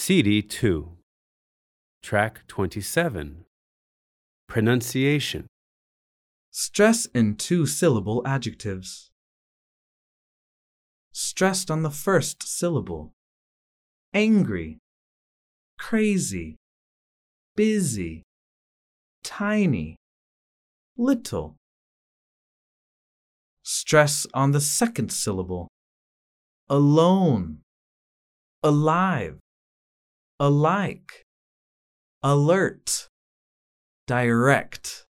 CD2. Track 27. Pronunciation. Stress in two-syllable adjectives. Stressed on the first syllable. Angry, crazy, busy, tiny, little. Stress on the second syllable. Alone, alive, alike, alert, direct.